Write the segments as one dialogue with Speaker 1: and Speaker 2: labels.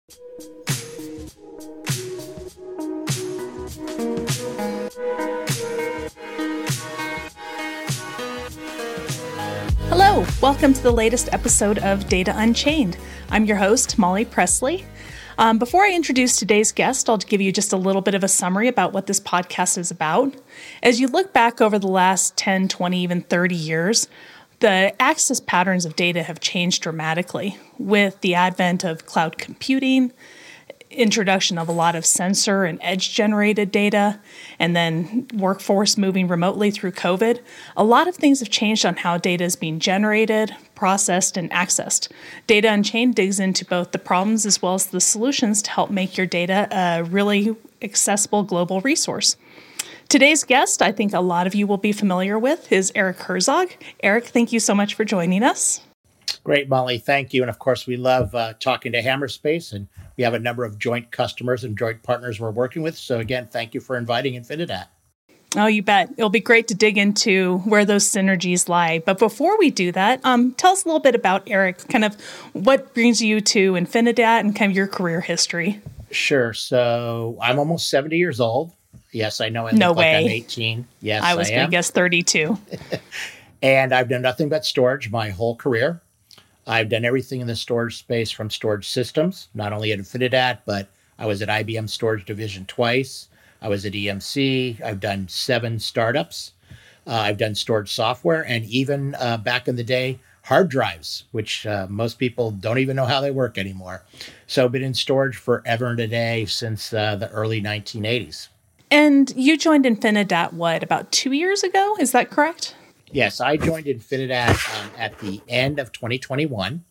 Speaker 1: Hello, welcome to the latest episode of Data Unchained. I'm your host, Molly Presley. Before I introduce today's guest, I'll give you just a little bit of a summary about what this podcast is about. As you look back over the last 10, 20, even 30 years, the access patterns of data have changed dramatically with the advent of cloud computing, introduction of a lot of sensor and edge-generated data, and then workforce moving remotely through COVID. A lot of things have changed on how data is being generated, processed, and accessed. Data Unchained digs into both the problems as well as the solutions to help make your data a really accessible global resource. Today's guest, I think a lot of you will be familiar with, is Eric Herzog. Eric, thank you so much for joining us.
Speaker 2: Great, Molly. Thank you. And of course, we love talking to Hammerspace, and we have a number of joint customers and joint partners we're working with. So again, thank you for inviting Infinidat.
Speaker 1: Oh, you bet. It'll be great to dig into where those synergies lie. But before we do that, tell us a little bit about Eric, kind of what brings you to Infinidat and kind of your career history.
Speaker 2: Sure. So I'm almost 70 years old. Yes, I know I look like I'm 18. Yes,
Speaker 1: I was going to guess 32.
Speaker 2: And I've done nothing but storage my whole career. I've done everything in the storage space from storage systems, not only at Infinidat, but I was at IBM Storage Division twice. I was at EMC. I've done 7 startups. I've done storage software, and even back in the day, hard drives, which most people don't even know how they work anymore. So I've been in storage forever and a day since the early 1980s.
Speaker 1: And you joined Infinidat, about 2 years ago? Is that correct?
Speaker 2: Yes, I joined Infinidat at the end of 2021.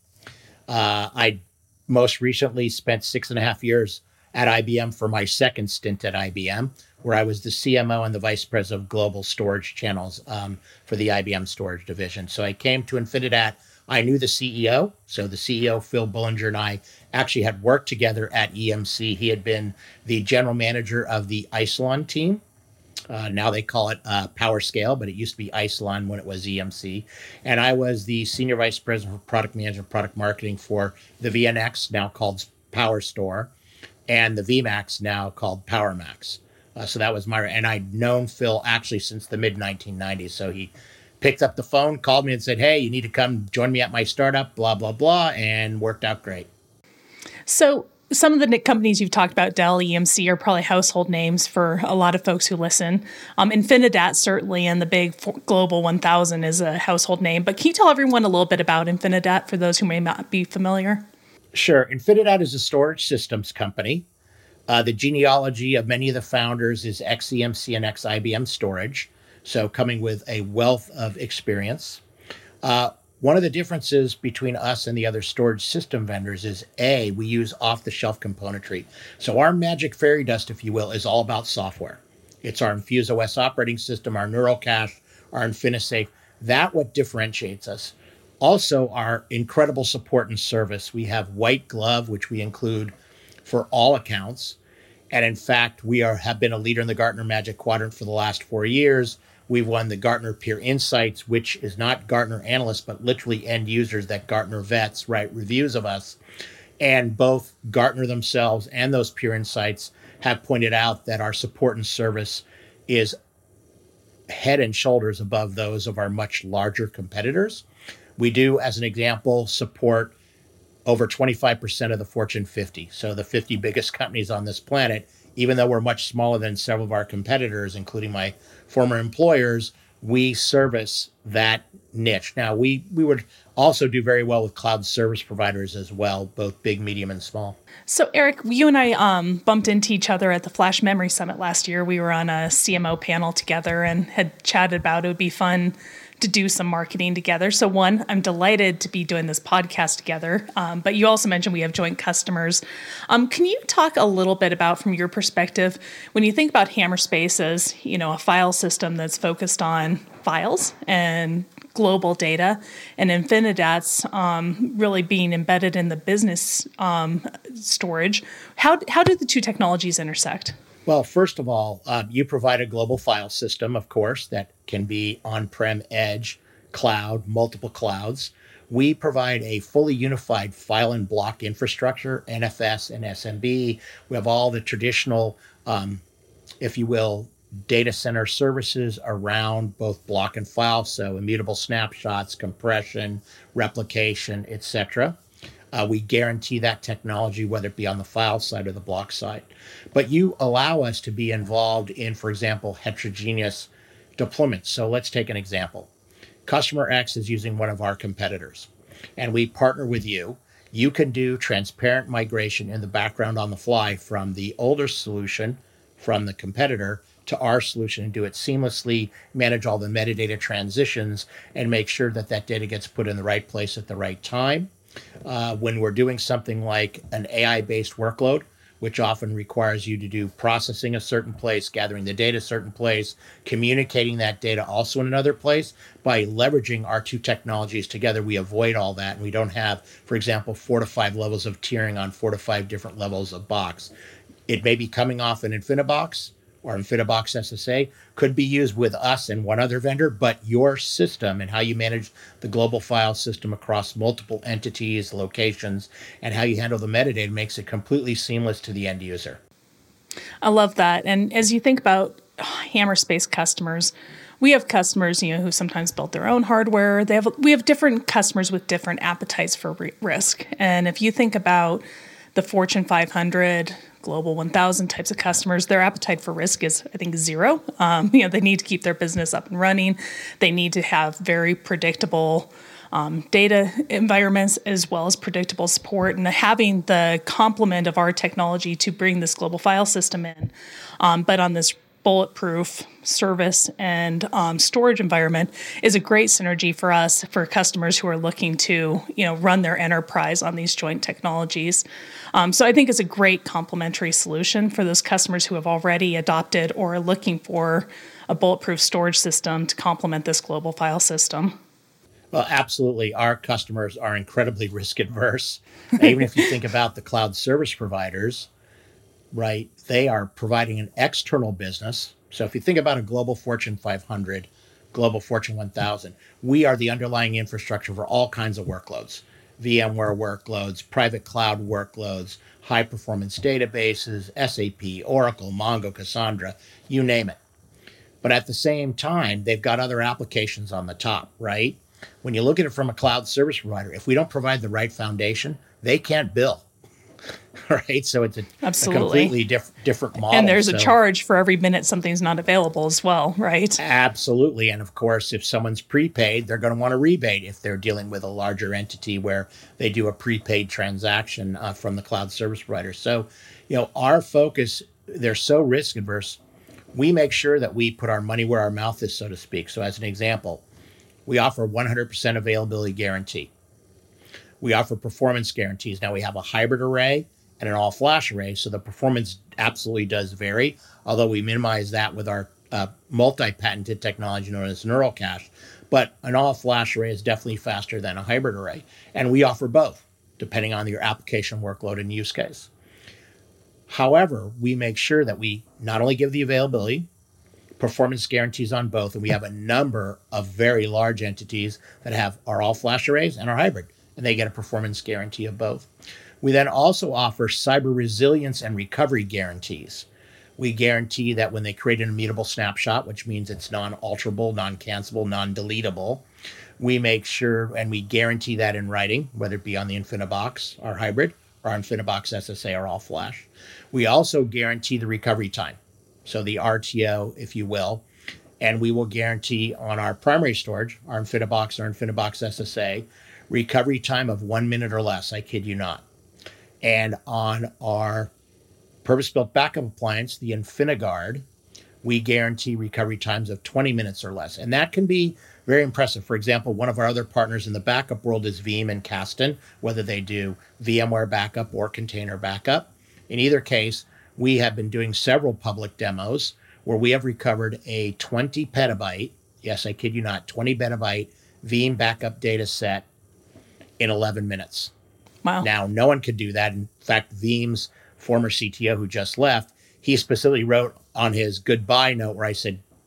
Speaker 2: I most recently spent 6.5 years at IBM for my second stint at IBM, where I was the CMO and the Vice President of Global Storage Channels for the IBM Storage Division. So I came to Infinidat. I knew the CEO. So the CEO, Phil Bullinger, and I actually had worked together at EMC. He had been the general manager of the Isilon team. Now they call it PowerScale, but it used to be Isilon when it was EMC. And I was the Senior Vice President for Product Management, Product Marketing for the VNX, now called PowerStore, and the VMAX, now called PowerMax. So that was and I'd known Phil actually since the mid-1990s. So he picked up the phone, called me and said, hey, you need to come join me at my startup, blah, blah, blah, and worked out great.
Speaker 1: So some of the companies you've talked about, Dell, EMC, are probably household names for a lot of folks who listen. Infinidat, certainly, and the big Global 1000 is a household name. But can you tell everyone a little bit about Infinidat for those who may not be familiar?
Speaker 2: Sure. Infinidat is a storage systems company. The genealogy of many of the founders is ex-EMC and ex-IBM storage, so coming with a wealth of experience. One of the differences between us and the other storage system vendors is, we use off-the-shelf componentry. So our magic fairy dust, if you will, is all about software. It's our InfuseOS operating system, our NeuralCache, our InfiniSafe. That's what differentiates us. Also, our incredible support and service. We have white glove, which we include for all accounts. And in fact, we have been a leader in the Gartner Magic Quadrant for the last 4 years. We've won the Gartner Peer Insights, which is not Gartner analysts, but literally end users that Gartner vets write reviews of us. And both Gartner themselves and those Peer Insights have pointed out that our support and service is head and shoulders above those of our much larger competitors. We do, as an example, support over 25% of the Fortune 50. So the 50 biggest companies on this planet, even though we're much smaller than several of our competitors, including my former employers, we service that niche. Now, we would also do very well with cloud service providers as well, both big, medium, and small.
Speaker 1: So, Eric, you and I bumped into each other at the Flash Memory Summit last year. We were on a CMO panel together and had chatted about it would be fun to do some marketing together. So one, I'm delighted to be doing this podcast together. But you also mentioned we have joint customers. Can you talk a little bit about, from your perspective, when you think about Hammerspace as, a file system that's focused on files and global data, and Infinidat's really being embedded in the business storage, how do the two technologies intersect?
Speaker 2: Well, first of all, you provide a global file system, of course, that can be on-prem, edge, cloud, multiple clouds. We provide a fully unified file and block infrastructure, NFS and SMB. We have all the traditional, if you will, data center services around both block and file, so immutable snapshots, compression, replication, etc. We guarantee that technology, whether it be on the file side or the block side. But you allow us to be involved in, for example, heterogeneous deployments. So let's take an example. Customer X is using one of our competitors, and we partner with you. You can do transparent migration in the background on the fly from the older solution from the competitor to our solution and do it seamlessly, manage all the metadata transitions, and make sure that that data gets put in the right place at the right time. When we're doing something like an AI-based workload, which often requires you to do processing a certain place, gathering the data a certain place, communicating that data also in another place. By leveraging our two technologies together, we avoid all that. And we don't have, for example, 4 to 5 levels of tiering on 4 to 5 different levels of box. It may be coming off an InfiniBox or InfiniBox SSA, could be used with us and one other vendor, but your system and how you manage the global file system across multiple entities, locations, and how you handle the metadata makes it completely seamless to the end user.
Speaker 1: I love that. And as you think about Hammerspace customers, we have customers, who sometimes built their own hardware. We have different customers with different appetites for risk. And if you think about the Fortune 500, Global 1000 types of customers, their appetite for risk is, I think, zero. They need to keep their business up and running. They need to have very predictable data environments as well as predictable support, and having the complement of our technology to bring this global file system in, but on this bulletproof service and storage environment is a great synergy for us, for customers who are looking to run their enterprise on these joint technologies. So I think it's a great complementary solution for those customers who have already adopted or are looking for a bulletproof storage system to complement this global file system.
Speaker 2: Well, absolutely. Our customers are incredibly risk adverse. Even if you think about the cloud service providers, right, they are providing an external business. So if you think about a global Fortune 500, global Fortune 1000, we are the underlying infrastructure for all kinds of workloads, VMware workloads, private cloud workloads, high performance databases, SAP, Oracle, Mongo, Cassandra, you name it. But at the same time, they've got other applications on the top, right? When you look at it from a cloud service provider, if we don't provide the right foundation, they can't bill. Right, so it's a completely different model.
Speaker 1: And there's a charge for every minute something's not available as well, right?
Speaker 2: Absolutely. And of course, if someone's prepaid, they're going to want a rebate if they're dealing with a larger entity where they do a prepaid transaction from the cloud service provider. So, our focus, they're so risk adverse. We make sure that we put our money where our mouth is, so to speak. So as an example, we offer 100% availability guarantee. We offer performance guarantees. Now we have a hybrid array and an all-flash array, so the performance absolutely does vary, although we minimize that with our multi-patented technology known as Neural Cache. But an all-flash array is definitely faster than a hybrid array, and we offer both, depending on your application workload and use case. However, we make sure that we not only give the availability, performance guarantees on both, and we have a number of very large entities that have our all-flash arrays and our hybrid, and they get a performance guarantee of both. We then also offer cyber resilience and recovery guarantees. We guarantee that when they create an immutable snapshot, which means it's non-alterable, non-cancelable, non-deletable, we make sure and we guarantee that in writing, whether it be on the InfiniBox, our hybrid, or InfiniBox SSA, or all-flash. We also guarantee the recovery time, so the RTO, if you will, and we will guarantee on our primary storage, our InfiniBox or InfiniBox SSA, recovery time of 1 minute or less, I kid you not. And on our purpose-built backup appliance, the InfiniGuard, we guarantee recovery times of 20 minutes or less. And that can be very impressive. For example, one of our other partners in the backup world is Veeam and Kasten, whether they do VMware backup or container backup. In either case, we have been doing several public demos where we have recovered a 20 petabyte, yes, I kid you not, 20 petabyte Veeam backup data set in 11 minutes.
Speaker 1: Wow.
Speaker 2: Now, no one could do that. In fact, Veeam's former CTO who just left, he specifically wrote on his goodbye note where I said,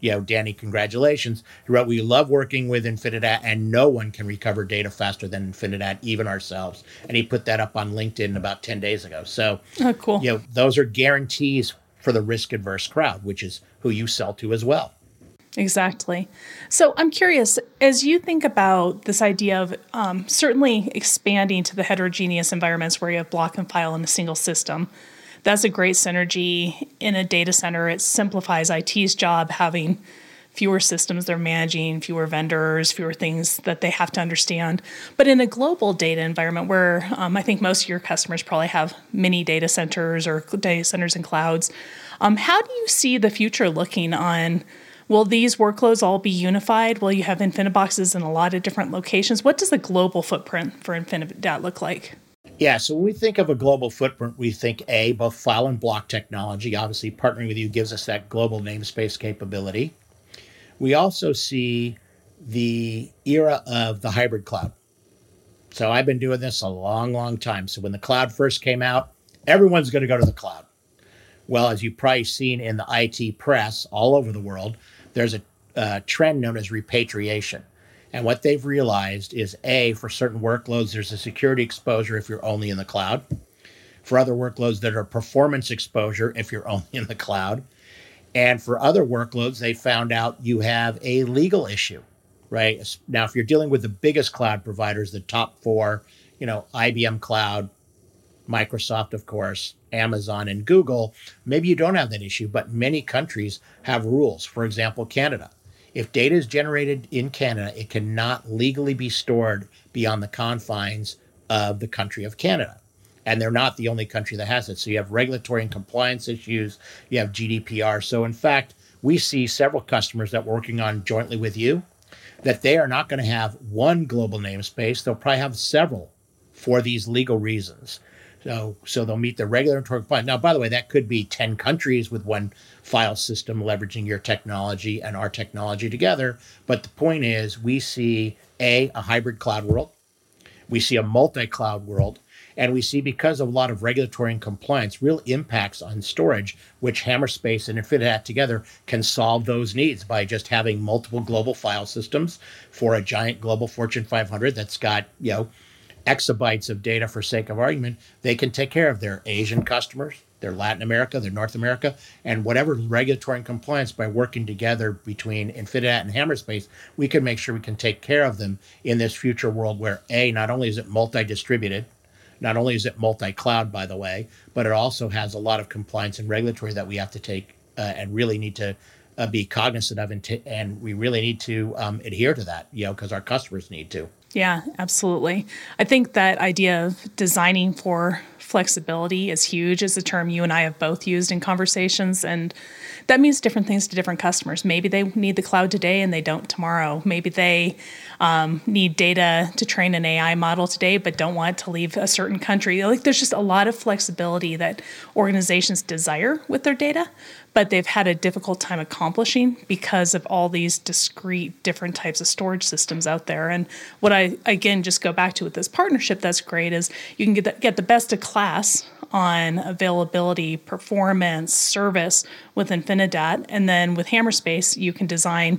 Speaker 2: Danny, congratulations. He wrote, we love working with Infinidat, and no one can recover data faster than Infinidat, even ourselves. And he put that up on LinkedIn about 10 days ago. So,
Speaker 1: Oh, cool.
Speaker 2: Those are guarantees for the risk-averse crowd, which is who you sell to as well.
Speaker 1: Exactly. So I'm curious, as you think about this idea of certainly expanding to the heterogeneous environments where you have block and file in a single system, that's a great synergy in a data center. It simplifies IT's job, having fewer systems they're managing, fewer vendors, fewer things that they have to understand. But in a global data environment where I think most of your customers probably have mini data centers or data centers and clouds, how do you see the future looking on, will these workloads all be unified? Will you have InfiniBoxes in a lot of different locations? What does the global footprint for Infinidat look like?
Speaker 2: Yeah, so when we think of a global footprint, we think both file and block technology. Obviously, partnering with you gives us that global namespace capability. We also see the era of the hybrid cloud. So I've been doing this a long, long time. So when the cloud first came out, everyone's going to go to the cloud. Well, as you've probably seen in the IT press all over the world, there's a trend known as repatriation. And what they've realized is, for certain workloads, there's a security exposure if you're only in the cloud. For other workloads that are performance exposure if you're only in the cloud. And for other workloads, they found out you have a legal issue, right? Now, if you're dealing with the biggest cloud providers, the top four, IBM Cloud, Microsoft, of course, Amazon, and Google, maybe you don't have that issue, but many countries have rules. For example, Canada. If data is generated in Canada, it cannot legally be stored beyond the confines of the country of Canada. And they're not the only country that has it. So you have regulatory and compliance issues, you have GDPR. So in fact, we see several customers that we're working on jointly with you, that they are not going to have one global namespace. They'll probably have several for these legal reasons. So they'll meet the regulatory compliance. Now, by the way, that could be 10 countries with one file system leveraging your technology and our technology together. But the point is, we see a hybrid cloud world. We see a multi-cloud world. And we see, because of a lot of regulatory and compliance, real impacts on storage, which Hammerspace and Infinidat together can solve those needs by just having multiple global file systems for a giant global Fortune 500 that's got, exabytes of data for sake of argument. They can take care of their Asian customers, their Latin America, their North America, and whatever regulatory and compliance. By working together between Infinidat and Hammerspace, we can make sure we can take care of them in this future world where not only is it multi-distributed, not only is it multi-cloud, by the way, but it also has a lot of compliance and regulatory that we have to take and really need to be cognizant of, and we really need to adhere to that, because our customers need to.
Speaker 1: Yeah, absolutely. I think that idea of designing for flexibility is huge. It's a term you and I have both used in conversations, and that means different things to different customers. Maybe they need the cloud today and they don't tomorrow. Maybe they need data to train an AI model today, but don't want to leave a certain country. Like, there's just a lot of flexibility that organizations desire with their data, but they've had a difficult time accomplishing because of all these discrete different types of storage systems out there. And what I, again, just go back to with this partnership that's great is you can get the best of class on availability, performance, service with Infinidat. And then with Hammerspace, you can design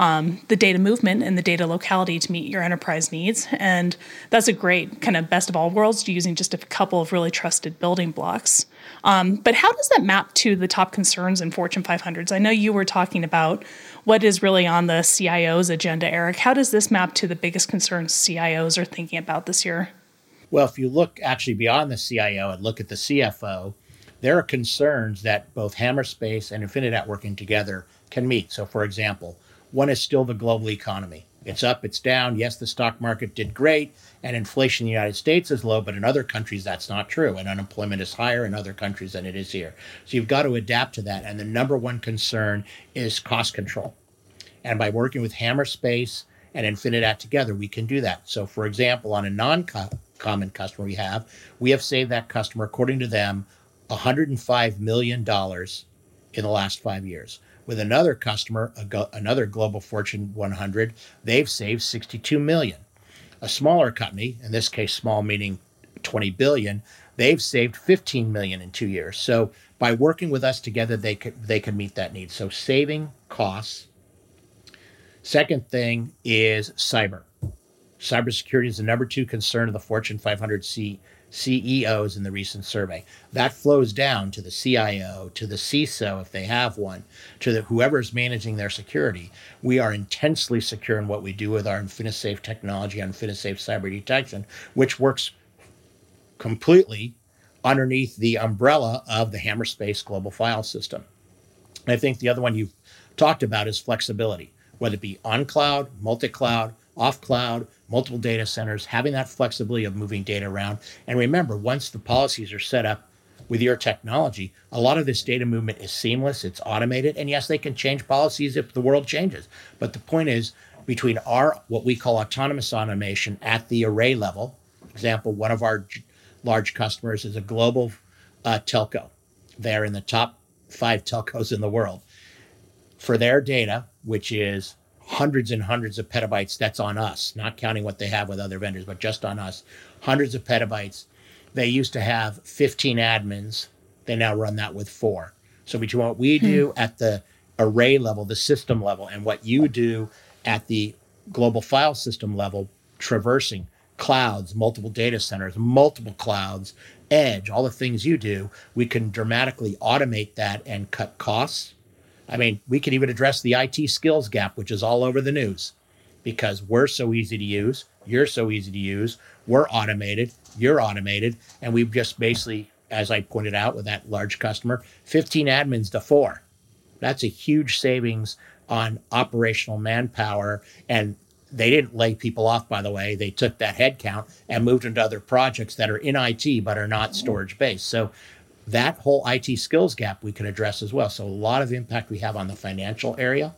Speaker 1: the data movement and the data locality to meet your enterprise needs. And that's a great kind of best of all worlds using just a couple of really trusted building blocks. But how does that map to the top concerns in Fortune 500s? I know you were talking about what is really on the CIO's agenda, Eric. How does this map to the biggest concerns CIOs are thinking about this year?
Speaker 2: Well, if you look actually beyond the CIO and look at the CFO, there are concerns that both Hammerspace and Infinidat working together can meet. So, for example, one is still the global economy. It's up, it's down. Yes, the stock market did great, and inflation in the United States is low, but in other countries, that's not true. And unemployment is higher in other countries than it is here. So you've got to adapt to that. And the number one concern is cost control. And by working with Hammerspace and Infinidat together, we can do that. So, for example, on a non-common customer we have saved that customer, according to them, $105 million in the last 5 years. With another customer, another global Fortune 100, they've saved $62 million. A smaller company, in this case small meaning 20 billion, They've saved 15 million in 2 years. So by working with us together, they could meet that need. So saving costs. Second thing is cyber. Cybersecurity is the number 2 concern of the Fortune 500 CEOs in the recent survey. That flows down to the CIO, to the CISO, if they have one, to whoever's managing their security. We are intensely secure in what we do with our InfiniSafe technology, InfiniSafe cyber detection, which works completely underneath the umbrella of the Hammerspace global file system. And I think the other one you've talked about is flexibility, whether it be on cloud, multi-cloud, off cloud, multiple data centers, having that flexibility of moving data around. And remember, once the policies are set up with your technology, a lot of this data movement is seamless, it's automated, and yes, they can change policies if the world changes. But the point is, between our, what we call autonomous automation at the array level, example, one of our large customers is a global telco. They're in the top 5 telcos in the world. For their data, which is hundreds and hundreds of petabytes, that's on us, not counting what they have with other vendors, but just on us, hundreds of petabytes. They used to have 15 admins. They now run that with 4. So between what we do at the array level, the system level, and what you do at the global file system level, traversing clouds, multiple data centers, multiple clouds, edge, all the things you do, we can dramatically automate that and cut costs. I mean, we could even address the IT skills gap, which is all over the news, because we're so easy to use, you're so easy to use, we're automated, you're automated, and we've just basically, as I pointed out with that large customer, 15 admins to 4. That's a huge savings on operational manpower, and they didn't lay people off, by the way. They took that headcount and moved into other projects that are in IT but are not storage-based. So that whole IT skills gap we can address as well. So a lot of impact we have on the financial area,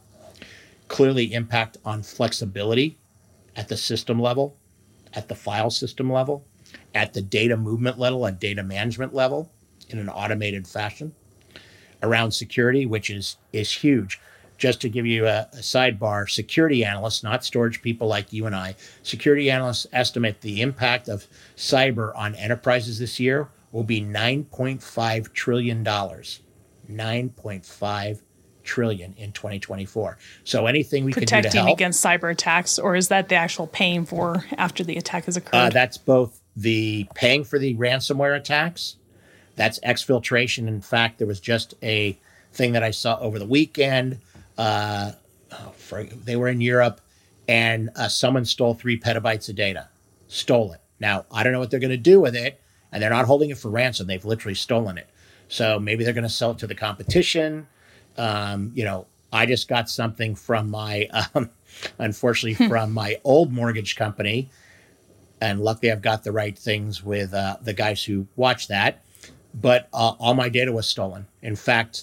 Speaker 2: clearly impact on flexibility at the system level, at the file system level, at the data movement level, and data management level in an automated fashion. Around security, which is huge. Just to give you a sidebar, security analysts, not storage people like you and I, security analysts estimate the impact of cyber on enterprises this year will be $9.5 trillion. $9.5 trillion in 2024. So anything we can do to help.
Speaker 1: Protecting against cyber attacks, or is that the actual paying for after the attack has occurred?
Speaker 2: That's both the paying for the ransomware attacks. That's exfiltration. In fact, there was just a thing that I saw over the weekend. They were in Europe, and someone stole 3 petabytes of data. Stole it. Now, I don't know what they're going to do with it, and they're not holding it for ransom. They've literally stolen it. So maybe they're going to sell it to the competition. I just got something from my, unfortunately, from my old mortgage company. And luckily, I've got the right things with the guys who watch that. But all my data was stolen. In fact,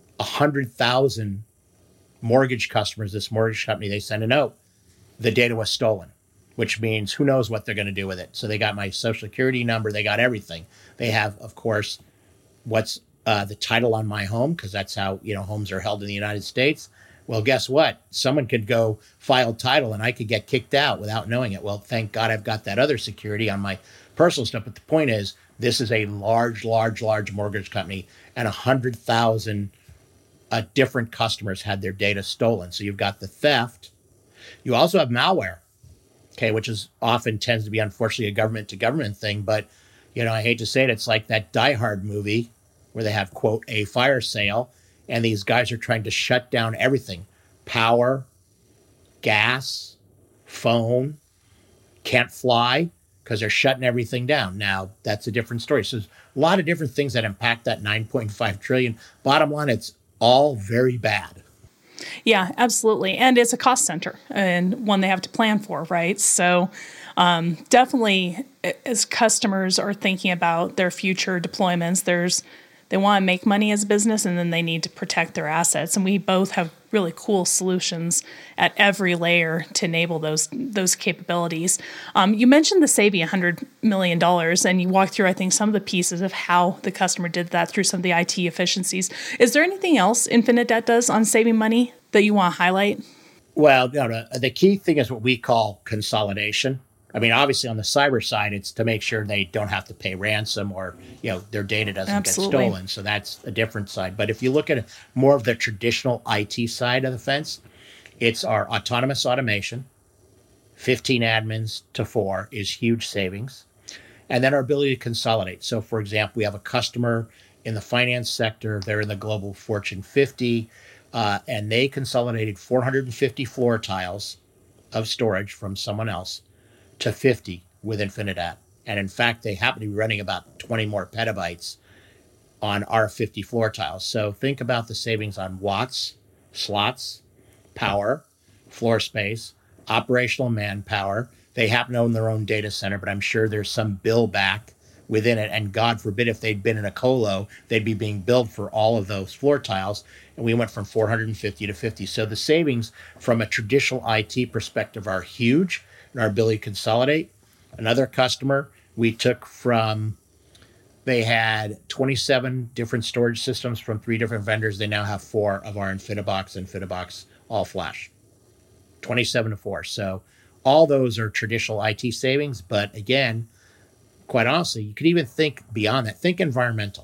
Speaker 2: 100,000 mortgage customers, this mortgage company, they sent a note. The data was stolen, which means who knows what they're going to do with it. So they got my social security number. They got everything. They have, of course, what's the title on my home, because that's how, homes are held in the United States. Well, guess what? Someone could go file title and I could get kicked out without knowing it. Well, thank God I've got that other security on my personal stuff. But the point is, this is a large mortgage company, and 100,000 different customers had their data stolen. So you've got the theft. You also have malware, okay, which is often tends to be, unfortunately, a government-to-government thing. But, I hate to say it, it's like that Die Hard movie where they have, quote, a fire sale, and these guys are trying to shut down everything. Power, gas, phone, can't fly, because they're shutting everything down. Now, that's a different story. So there's a lot of different things that impact that 9.5 trillion. Bottom line, it's all very bad.
Speaker 1: Yeah, absolutely. And it's a cost center and one they have to plan for, right? So definitely, as customers are thinking about their future deployments, they want to make money as a business, and then they need to protect their assets. And we both have really cool solutions at every layer to enable those capabilities. You mentioned the saving $100 million, and you walked through, I think, some of the pieces of how the customer did that through some of the IT efficiencies. Is there anything else InfiniDET does on saving money that you want to highlight?
Speaker 2: Well, the key thing is what we call consolidation. I mean, obviously on the cyber side, it's to make sure they don't have to pay ransom or, their data doesn't
Speaker 1: Absolutely.
Speaker 2: get stolen. So that's a different side. But if you look at more of the traditional IT side of the fence, it's our autonomous automation. 15 admins to 4 is huge savings. And then our ability to consolidate. So, for example, we have a customer in the finance sector. They're in the global Fortune 50, and they consolidated 450 floor tiles of storage from someone else to 50 with Infinidat. And in fact, they happen to be running about 20 more petabytes on our 50 floor tiles. So think about the savings on watts, slots, power, floor space, operational manpower. They happen to own their own data center, but I'm sure there's some bill back within it. And God forbid if they'd been in a colo, they'd be being billed for all of those floor tiles. And we went from 450 to 50. So the savings from a traditional IT perspective are huge in our ability to consolidate. Another customer we took from, they had 27 different storage systems from 3 different vendors. They now have 4 of our InfiniBox all flash, 27 to 4. So all those are traditional IT savings. But again, quite honestly, you could even think beyond that. Think environmental.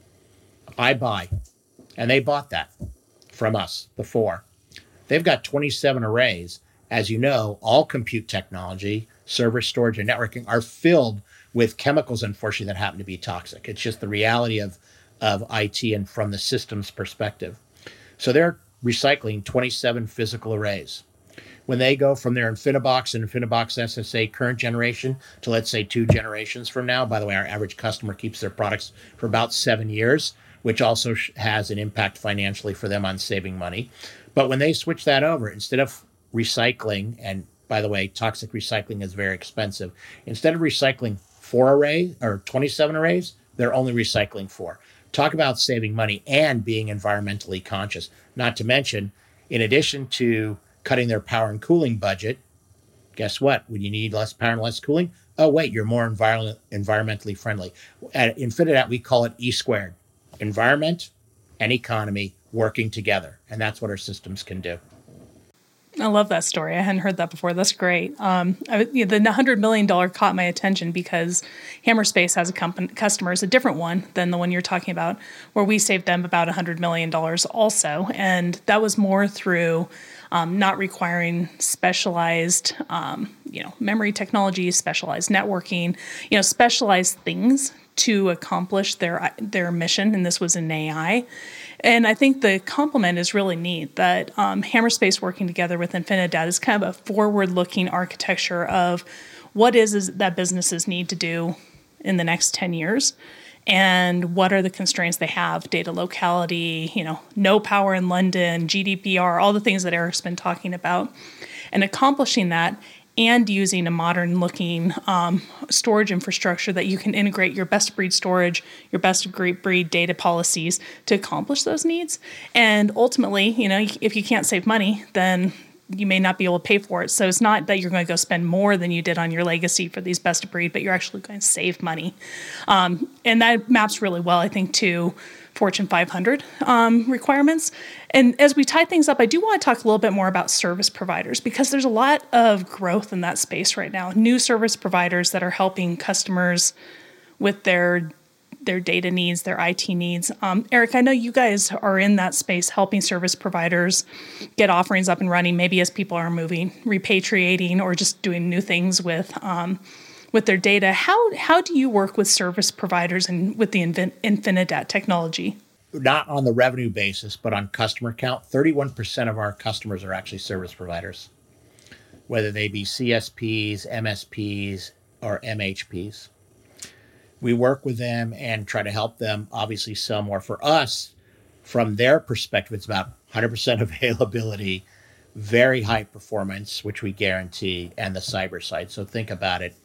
Speaker 2: I buy, and they bought that from us, the 4. They've got 27 arrays. As you know, all compute technology, server storage, and networking are filled with chemicals, unfortunately, that happen to be toxic. It's just the reality of IT and from the systems perspective. So they're recycling 27 physical arrays. When they go from their InfiniBox and InfiniBox SSA current generation to, let's say, 2 generations from now, by the way, our average customer keeps their products for about 7 years, which also has an impact financially for them on saving money. But when they switch that over, instead of recycling, and by the way, toxic recycling is very expensive. Instead of recycling 4 arrays or 27 arrays, they're only recycling 4. Talk about saving money and being environmentally conscious. Not to mention, in addition to cutting their power and cooling budget, guess what? When you need less power and less cooling, oh, wait, you're more environmentally friendly. At Infinidat, we call it E squared. Environment and economy working together. And that's what our systems can do.
Speaker 1: I love that story. I hadn't heard that before. That's great. The $100 million caught my attention because Hammerspace has a customer, is a different one than the one you're talking about, where we saved them about $100 million also. And that was more through not requiring specialized, memory technology, specialized networking, specialized things to accomplish their mission. And this was in AI. And I think the complement is really neat that Hammerspace working together with Infinidat is kind of a forward-looking architecture of what is that businesses need to do in the next 10 years and what are the constraints they have, data locality, no power in London, GDPR, all the things that Eric's been talking about, and accomplishing that and using a modern-looking storage infrastructure that you can integrate your best-of-breed storage, your best-of-breed data policies to accomplish those needs. And ultimately, if you can't save money, then you may not be able to pay for it. So it's not that you're going to go spend more than you did on your legacy for these best-of-breed, but you're actually going to save money. And that maps really well, I think, to Fortune 500 requirements. And as we tie things up, I do want to talk a little bit more about service providers because there's a lot of growth in that space right now. New service providers that are helping customers with their data needs, their IT needs. Eric, I know you guys are in that space helping service providers get offerings up and running, maybe as people are moving, repatriating, or just doing new things with their data. How do you work with service providers and with the Infinidat technology?
Speaker 2: Not on the revenue basis, but on customer count. 31% of our customers are actually service providers, whether they be CSPs, MSPs, or MHPs. We work with them and try to help them obviously sell more. For us, from their perspective, it's about 100% availability, very high performance, which we guarantee, and the cyber side. So think about it.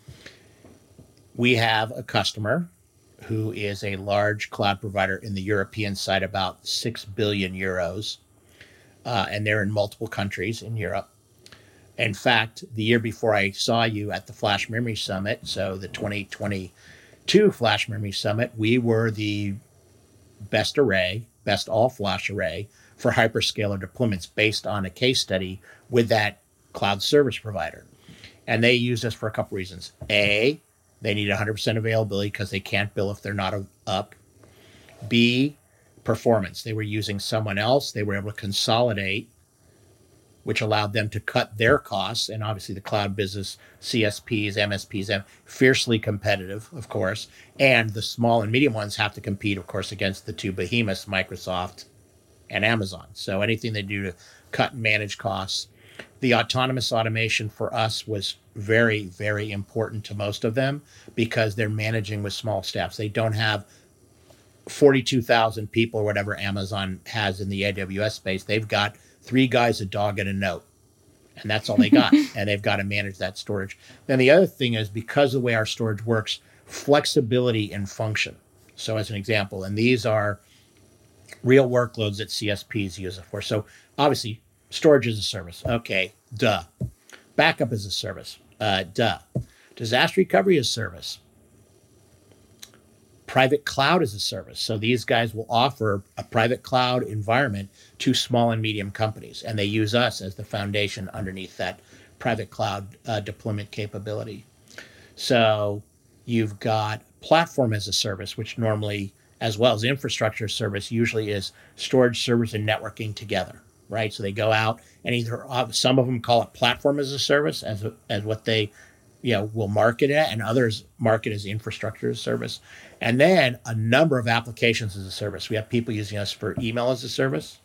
Speaker 2: We have a customer who is a large cloud provider in the European side, about 6 billion euros, and they're in multiple countries in Europe. In fact, the year before I saw you at the Flash Memory Summit, so the 2022 Flash Memory Summit, we were the best all-flash array for hyperscaler deployments based on a case study with that cloud service provider. And they use us for a couple reasons. A, they need 100% availability because they can't bill if they're not up. B, performance. They were using someone else. They were able to consolidate, which allowed them to cut their costs. And obviously the cloud business, CSPs, MSPs, fiercely competitive, of course. And the small and medium ones have to compete, of course, against the two behemoths, Microsoft and Amazon. So anything they do to cut and manage costs. The autonomous automation for us was very, very important to most of them because they're managing with small staffs. They don't have 42,000 people or whatever Amazon has in the AWS space. They've got 3 guys, a dog, and a note. And that's all they got. And they've got to manage that storage. Then the other thing is, because of the way our storage works, flexibility in function. So as an example, and these are real workloads that CSPs use it for. So obviously, storage as a service. Okay, duh. Backup as a service. Duh. Disaster recovery as a service. Private cloud as a service. So these guys will offer a private cloud environment to small and medium companies, and they use us as the foundation underneath that private cloud deployment capability. So you've got platform as a service, which normally, as well as infrastructure service, usually is storage, servers, and networking together, right? So they go out and either some of them call it platform as a service as what they will market it, and others market as infrastructure as a service. And then a number of applications as a service. We have people using us for email as a service,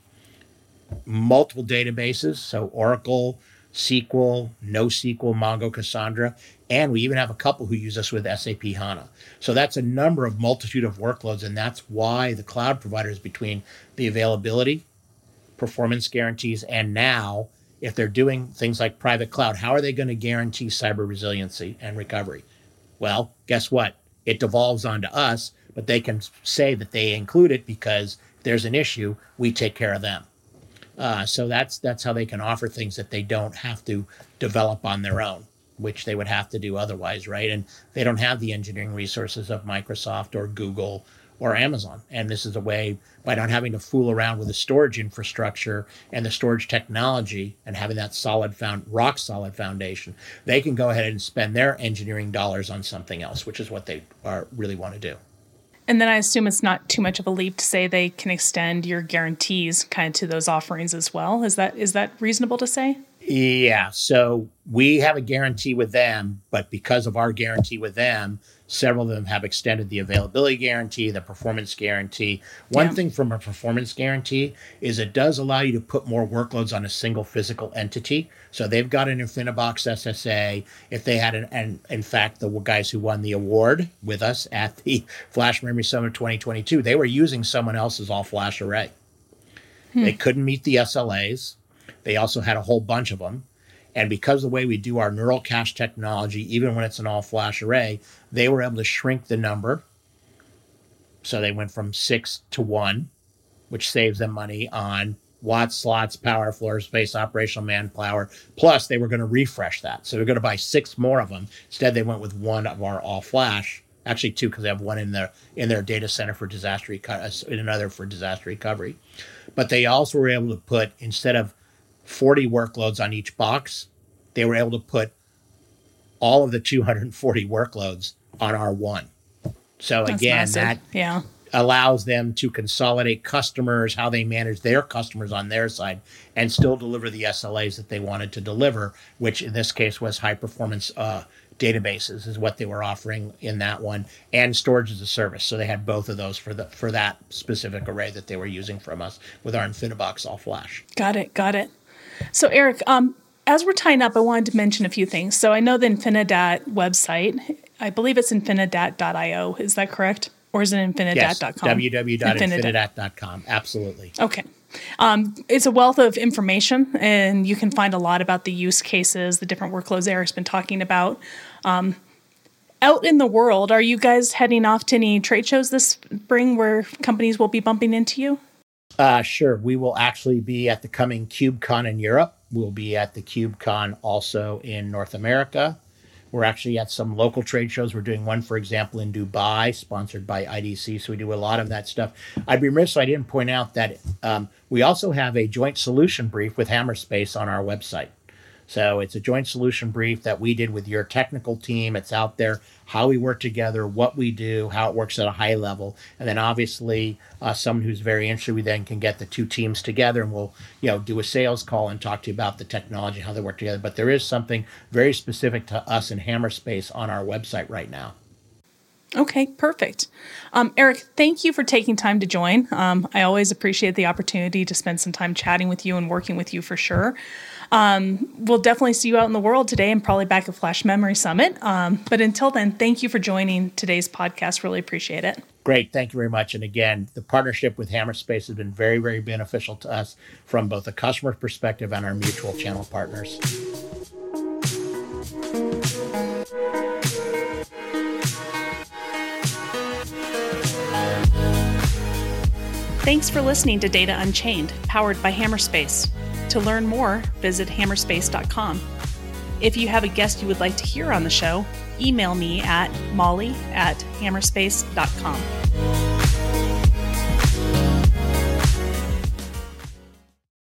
Speaker 2: multiple databases, so Oracle, SQL, NoSQL, Mongo, Cassandra, and we even have a couple who use us with SAP HANA. So that's a number of multitude of workloads, and that's why the cloud providers, between the availability, performance guarantees, and now, if they're doing things like private cloud, how are they going to guarantee cyber resiliency and recovery? Well, guess what? It devolves onto us, but they can say that they include it because if there's an issue, we take care of them. So that's how they can offer things that they don't have to develop on their own, which they would have to do otherwise, right? And they don't have the engineering resources of Microsoft or Google or Amazon. And this is a way, by not having to fool around with the storage infrastructure and the storage technology and having that rock solid foundation, they can go ahead and spend their engineering dollars on something else, which is what they really want to do.
Speaker 1: And then I assume it's not too much of a leap to say they can extend your guarantees kind of to those offerings as well. Is that reasonable to say?
Speaker 2: Yeah. So we have a guarantee with them, but because of our guarantee with them, several of them have extended the availability guarantee, the performance guarantee. One thing from a performance guarantee is it does allow you to put more workloads on a single physical entity. So they've got an InfiniBox SSA. If they had and in fact, the guys who won the award with us at the Flash Memory Summit 2022, they were using someone else's all-flash array. They couldn't meet the SLAs. They also had a whole bunch of them. And because of the way we do our neural cache technology, even when it's an all-flash array, they were able to shrink the number. So they went from 6 to 1, which saves them money on watts, slots, power, floor space, operational manpower. Plus, they were going to refresh that. So they're going to buy 6 more of them. Instead, they went with 1 of our all-flash. Actually, 2, because they have 1 in their data center for disaster recovery, and another for disaster recovery. But they also were able to put, instead of 40 workloads on each box, they were able to put all of the 240 workloads on our one. So that's again, massive. That allows them to consolidate customers, how they manage their customers on their side, and still deliver the SLAs that they wanted to deliver, which in this case was high performance databases is what they were offering in that one, and storage as a service. So they had both of those for that specific array that they were using from us with our InfiniBox all flash.
Speaker 1: Got it. So Eric, as we're tying up, I wanted to mention a few things. So I know the Infinidat website, I believe it's infinidat.io. Is that correct? Or is it infinidat.com?
Speaker 2: Yes, www.infinidat.com. Absolutely.
Speaker 1: Okay. It's a wealth of information, and you can find a lot about the use cases, the different workloads Eric's been talking about. Out in the world, are you guys heading off to any trade shows this spring where companies will be bumping into you?
Speaker 2: Sure. We will actually be at the coming KubeCon in Europe. We'll be at the KubeCon also in North America. We're actually at some local trade shows. We're doing one, for example, in Dubai, sponsored by IDC. So we do a lot of that stuff. I'd be remiss if I didn't point out that we also have a joint solution brief with Hammerspace on our website. So it's a joint solution brief that we did with your technical team. It's out there, how we work together, what we do, how it works at a high level. And then obviously someone who's very interested, we then can get the two teams together and we'll do a sales call and talk to you about the technology, how they work together. But there is something very specific to us in Hammerspace on our website right now.
Speaker 1: Okay, perfect. Eric, thank you for taking time to join. I always appreciate the opportunity to spend some time chatting with you and working with you for sure. We'll definitely see you out in the world today and probably back at Flash Memory Summit. But until then, thank you for joining today's podcast. Really appreciate it.
Speaker 2: Great. Thank you very much. And again, the partnership with Hammerspace has been very, very beneficial to us from both a customer perspective and our mutual channel partners.
Speaker 1: Thanks for listening to Data Unchained, powered by Hammerspace. To learn more, visit hammerspace.com. If you have a guest you would like to hear on the show, email me at molly@hammerspace.com.